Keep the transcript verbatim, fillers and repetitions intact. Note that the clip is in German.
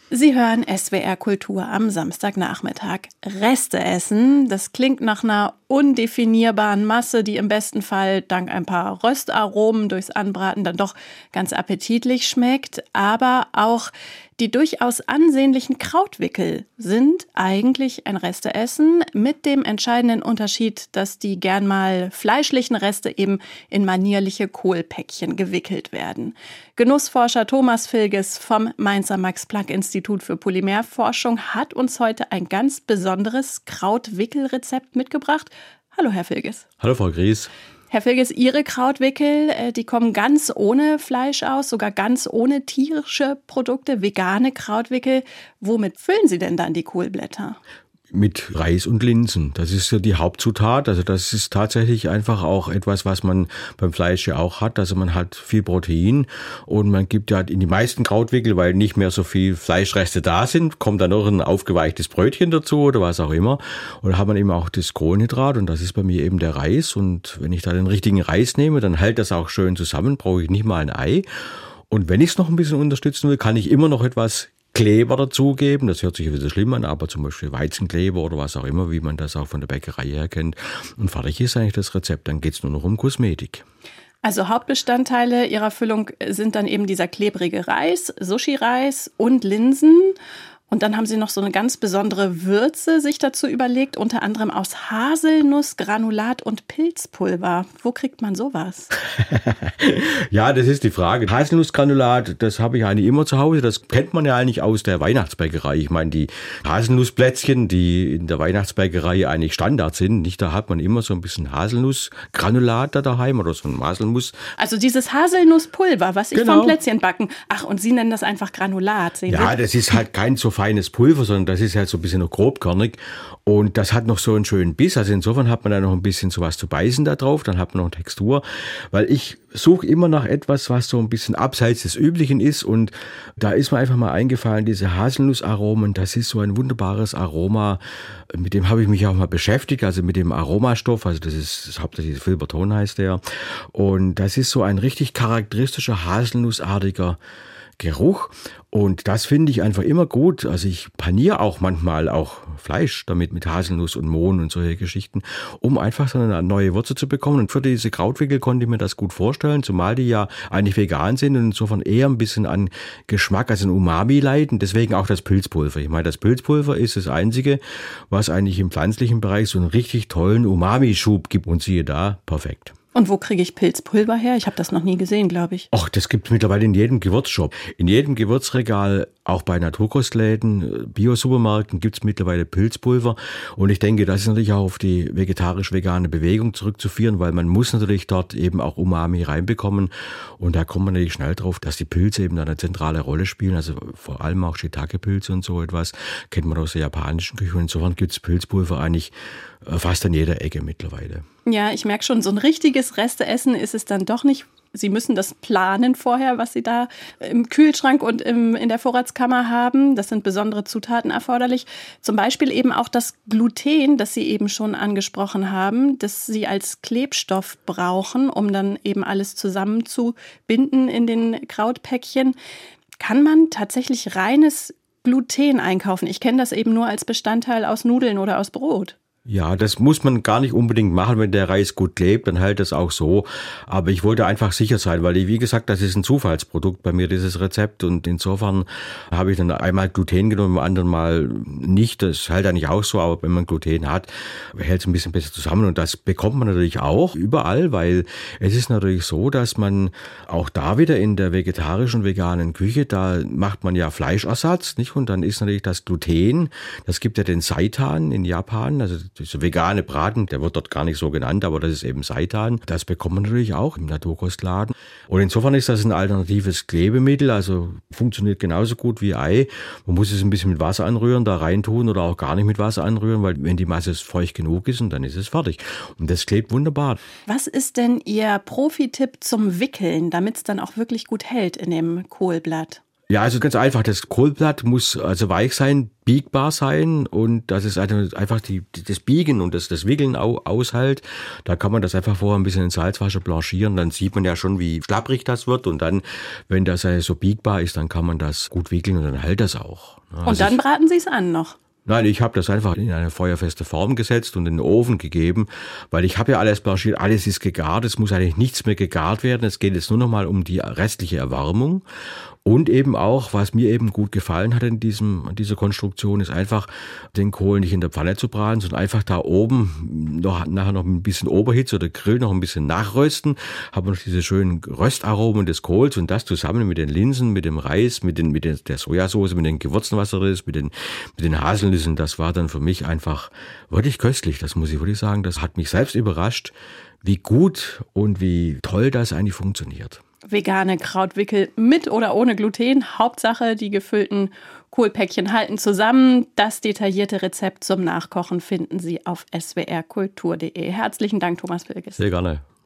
Sie hören S W R Kultur am Samstagnachmittag. Reste essen, das klingt nach einer undefinierbaren Masse, die im besten Fall dank ein paar Röstaromen durchs Anbraten dann doch ganz appetitlich schmeckt. Aber auch die durchaus ansehnlichen Krautwickel sind eigentlich ein Resteessen mit dem entscheidenden Unterschied, dass die gern mal fleischlichen Reste eben in manierliche Kohlpäckchen gewickelt werden. Genussforscher Thomas Vilges vom Mainzer Max-Planck-Institut für Polymerforschung hat uns heute ein ganz besonderes Krautwickelrezept mitgebracht. Hallo, Herr Vilges. Hallo, Frau Gries. Herr Vilges, Ihre Krautwickel, die kommen ganz ohne Fleisch aus, sogar ganz ohne tierische Produkte, vegane Krautwickel. Womit füllen Sie denn dann die Kohlblätter? Mit Reis und Linsen. Das ist ja die Hauptzutat. Also das ist tatsächlich einfach auch etwas, was man beim Fleisch ja auch hat. Also man hat viel Protein und man gibt ja in die meisten Krautwickel, weil nicht mehr so viel Fleischreste da sind, kommt dann noch ein aufgeweichtes Brötchen dazu oder was auch immer. Und da hat man eben auch das Kohlenhydrat und das ist bei mir eben der Reis. Und wenn ich da den richtigen Reis nehme, dann hält das auch schön zusammen, brauche ich nicht mal ein Ei. Und wenn ich es noch ein bisschen unterstützen will, kann ich immer noch etwas Kleber dazugeben. Das hört sich wieder schlimm an, aber zum Beispiel Weizenkleber oder was auch immer, wie man das auch von der Bäckerei her kennt. Und fertig ist eigentlich das Rezept. Dann geht's nur noch um Kosmetik. Also Hauptbestandteile Ihrer Füllung sind dann eben dieser klebrige Reis, Sushi-Reis und Linsen. Und dann haben Sie noch so eine ganz besondere Würze sich dazu überlegt, unter anderem aus Haselnussgranulat und Pilzpulver. Wo kriegt man sowas? Ja, das ist die Frage. Haselnussgranulat, das habe ich eigentlich immer zu Hause. Das kennt man ja eigentlich aus der Weihnachtsbäckerei. Ich meine, die Haselnussplätzchen, die in der Weihnachtsbäckerei eigentlich Standard sind, nicht, da hat man immer so ein bisschen Haselnussgranulat da daheim oder so ein Haselnuss. Also dieses Haselnusspulver, was ich Genau. vom Plätzchen backen. Ach, und Sie nennen das einfach Granulat. Sehen Ja, Sie? das ist halt kein so feines Pulver, sondern das ist halt so ein bisschen noch grobkörnig und das hat noch so einen schönen Biss. Also insofern hat man da noch ein bisschen sowas zu beißen da drauf, dann hat man noch Textur, weil ich suche immer nach etwas, was so ein bisschen abseits des Üblichen ist und da ist mir einfach mal eingefallen, diese Haselnussaromen, das ist so ein wunderbares Aroma, mit dem habe ich mich auch mal beschäftigt, also mit dem Aromastoff, also das ist das hauptsächlich Filberton heißt der und das ist so ein richtig charakteristischer haselnussartiger Geruch und das finde ich einfach immer gut. Also ich paniere auch manchmal auch Fleisch damit mit Haselnuss und Mohn und solche Geschichten, um einfach so eine neue Würze zu bekommen. Und für diese Krautwickel konnte ich mir das gut vorstellen, zumal die ja eigentlich vegan sind und insofern eher ein bisschen an Geschmack, also an Umami leiden. Deswegen auch das Pilzpulver. Ich meine, das Pilzpulver ist das Einzige, was eigentlich im pflanzlichen Bereich so einen richtig tollen Umami-Schub gibt. Und siehe da, perfekt. Und wo kriege ich Pilzpulver her? Ich habe das noch nie gesehen, glaube ich. Ach, das gibt es mittlerweile in jedem Gewürzshop. In jedem Gewürzregal, auch bei Naturkostläden, Biosupermärkten gibt es mittlerweile Pilzpulver. Und ich denke, das ist natürlich auch auf die vegetarisch-vegane Bewegung zurückzuführen, weil man muss natürlich dort eben auch Umami reinbekommen. Und da kommt man natürlich schnell drauf, dass die Pilze eben eine zentrale Rolle spielen. Also vor allem auch Shiitake-Pilze und so etwas kennt man aus der japanischen Küche. Und insofern gibt es Pilzpulver eigentlich fast an jeder Ecke mittlerweile. Ja, ich merke schon, so ein richtiges Resteessen ist es dann doch nicht. Sie müssen das planen vorher, was Sie da im Kühlschrank und im, in der Vorratskammer haben. Das sind besondere Zutaten erforderlich. Zum Beispiel eben auch das Gluten, das Sie eben schon angesprochen haben, das Sie als Klebstoff brauchen, um dann eben alles zusammenzubinden in den Krautpäckchen. Kann man tatsächlich reines Gluten einkaufen? Ich kenne das eben nur als Bestandteil aus Nudeln oder aus Brot. Ja, das muss man gar nicht unbedingt machen, wenn der Reis gut klebt, dann hält das auch so. Aber ich wollte einfach sicher sein, weil, wie gesagt, das ist ein Zufallsprodukt bei mir, dieses Rezept. Und insofern habe ich dann einmal Gluten genommen, beim anderen Mal nicht. Das hält eigentlich auch so, aber wenn man Gluten hat, hält es ein bisschen besser zusammen. Und das bekommt man natürlich auch überall, weil es ist natürlich so, dass man auch da wieder in der vegetarischen, veganen Küche, da macht man ja Fleischersatz, nicht? Und dann ist natürlich das Gluten, das gibt ja den Seitan in Japan, also dieser vegane Braten, der wird dort gar nicht so genannt, aber das ist eben Seitan. Das bekommt man natürlich auch im Naturkostladen. Und insofern ist das ein alternatives Klebemittel, also funktioniert genauso gut wie Ei. Man muss es ein bisschen mit Wasser anrühren, da reintun oder auch gar nicht mit Wasser anrühren, weil wenn die Masse feucht genug ist, und dann ist es fertig. Und das klebt wunderbar. Was ist denn Ihr Profi-Tipp zum Wickeln, damit es dann auch wirklich gut hält in dem Kohlblatt? Ja, also ganz einfach. Das Kohlblatt muss also weich sein, biegbar sein und das ist einfach die, das Biegen und das, das Wickeln aushält. Da kann man das einfach vorher ein bisschen in Salzwasser blanchieren. Dann sieht man ja schon, wie schlapprig das wird. Und dann, wenn das so biegbar ist, dann kann man das gut wickeln und dann hält das auch. Also und dann braten Sie es an noch? Nein, ich habe das einfach in eine feuerfeste Form gesetzt und in den Ofen gegeben, weil ich habe ja alles blanchiert, alles ist gegart, es muss eigentlich nichts mehr gegart werden. Es geht jetzt nur noch mal um die restliche Erwärmung. Und eben auch, was mir eben gut gefallen hat in diesem, in dieser Konstruktion, ist einfach, den Kohl nicht in der Pfanne zu braten, sondern einfach da oben noch, nachher noch ein bisschen Oberhitze oder Grill noch ein bisschen nachrösten. Haben wir noch diese schönen Röstaromen des Kohls und das zusammen mit den Linsen, mit dem Reis, mit den, mit den, der Sojasauce, mit den Gewürzen, was da ist, mit den, mit den Haselnüssen. Das war dann für mich einfach wirklich köstlich. Das muss ich wirklich sagen. Das hat mich selbst überrascht, wie gut und wie toll das eigentlich funktioniert. Vegane Krautwickel mit oder ohne Gluten. Hauptsache, die gefüllten Kohlpäckchen halten zusammen. Das detaillierte Rezept zum Nachkochen finden Sie auf s w r kultur punkt d e. Herzlichen Dank, Thomas Wilges. Sehr gerne.